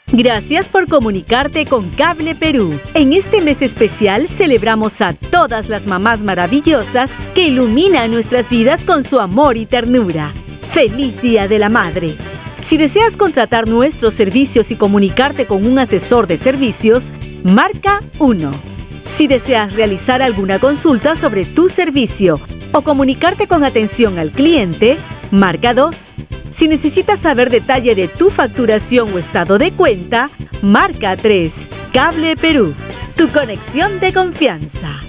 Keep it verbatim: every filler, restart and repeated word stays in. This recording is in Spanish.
Gracias por comunicarte con Cable Perú. En este mes especial celebramos a todas las mamás maravillosas que iluminan nuestras vidas con su amor y ternura. ¡Feliz Día de la Madre! Si deseas contratar nuestros servicios y comunicarte con un asesor de servicios, marca uno. Si deseas realizar alguna consulta sobre tu servicio o comunicarte con atención al cliente, marca dos. Si necesitas saber detalle de tu facturación o estado de cuenta, marca tres. Cable Perú, tu conexión de confianza.